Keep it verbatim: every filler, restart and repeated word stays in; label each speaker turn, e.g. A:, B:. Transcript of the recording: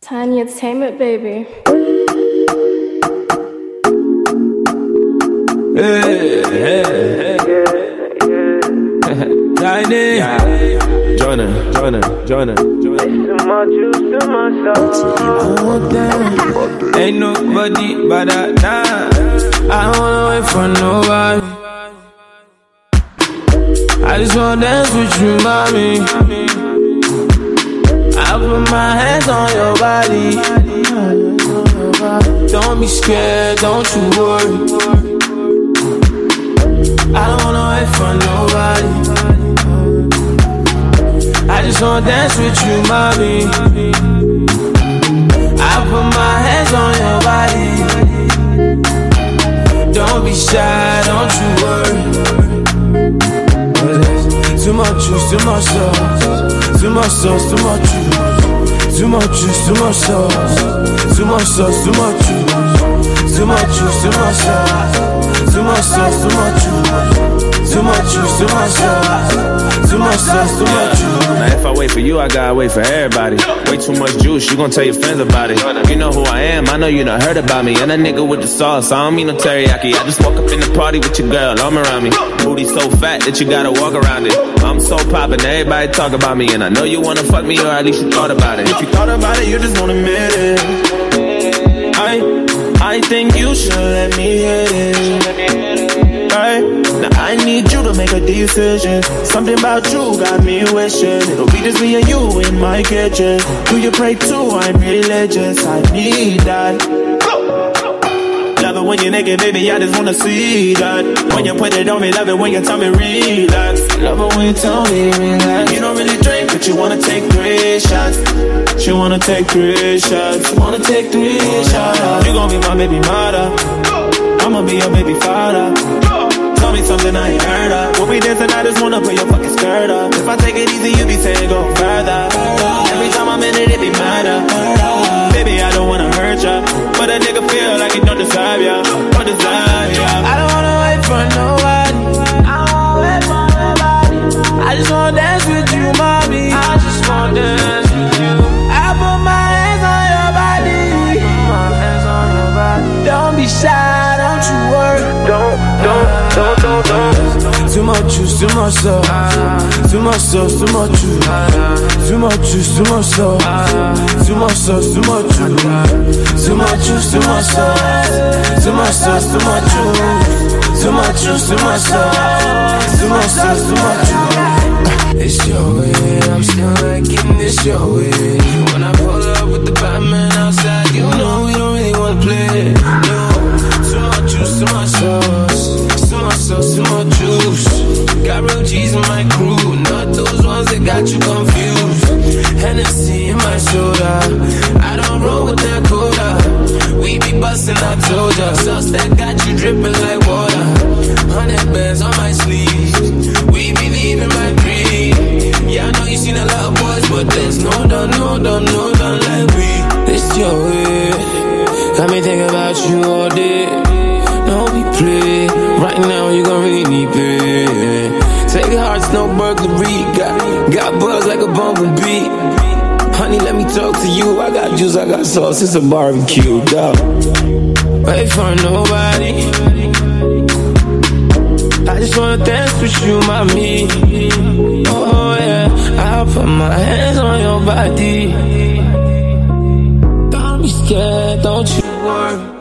A: Tiny Entertainment, baby.
B: Hey, hey, hey. Tiny. Join her, join her, join her, join her. Oh, damn. Ain't nobody but that. Nah. I don't wanna wait for nobody. I just wanna dance with you, mommy. I put my hands on your body. Don't be scared, don't you worry. I don't wanna wait for nobody. I just wanna dance with you, mommy. I put my hands on your body. Don't be shy, don't you worry. Too much juice, too much sauce. Too much sauce, too much juice. Too much juice, too much sauce. Too much sauce, too much juice. Too much juice, too much sauce. Too much sauce, too much juice. Too much juice, too much sauce. Too much sauce, too much juice. Now if I wait for you, I gotta wait for everybody. Way too much juice, you gon' tell your friends about it. You know who I am, I know you done heard about me. And a nigga with the sauce, I don't mean no teriyaki. I just walk up in the party with your girl, arm around me. Booty so fat that you gotta walk around it. I'm so poppin', everybody talk about me. And I know you wanna fuck me, or at least you thought about it. If you thought about it, you just won't admit it. I, I think you should let me hit it. Right? Now I need you to make a decision. Something about you got me wishing it'll be just me and you in my kitchen. Do you pray too? I'm religious, I need that. Love it when you're naked, baby, I just wanna see that. When you put it on me, love it when you tell me relax. Love it when you tell me relax. You don't really drink, but you wanna take three shots. She wanna take three shots. You wanna take three shots. You gon' be my baby mother. I'ma be your baby father. Tell me something I ain't heard of. When we dancing, I just wanna put your fucking skirt up. If I take it easy, you be saying go further. Every time I'm in it, it be murder. Baby, I don't wanna hurt ya, but a nigga feel like he don't deserve ya. Don't deserve ya. I don't wanna wait for nobody. I don't wanna wait for nobody. I just wanna dance with you, mommy. I just wanna dance with you. I put my hands on your body. Put my hands on your body. Don't be shy, don't you worry. Don't, don't, don't, don't, don't. Too much juice, too much sauce. Too much sauce, too much juice. Too much juice, too much sauce. Too much sauce, too much juice. Too much juice, too much sauce. Too much sauce, too much juice. Too much juice, too much sauce. Too much sauce, too much juice. It's your way, I'm still liking this your way. When I pull up with the Batman outside, you know we don't really wanna play. No, too much juice, too much sauce. Too much sauce, too much juice. Got real G's in my crew, not those ones that got you confused. Hennessy in my shoulder, I don't roll with that cola. We be bustin', I told ya. Sauce that got you drippin' like water. Hundred bands on my sleeves. We be leaving my dream. Yeah, I know you seen a lot of boys, but there's no done, no done, no done like we. It's your way, got me thinking about you all day. No be play, right now you gon' really need pay. Take hearts, no burglary. Got, got buzz like a bumblebee. Honey, let me talk to you. I got juice, I got sauce, it's a barbecue, dog. Wait for nobody. I just wanna dance with you, mommy. Oh yeah, I'll put my hands on your body. Don't be scared, don't you worry.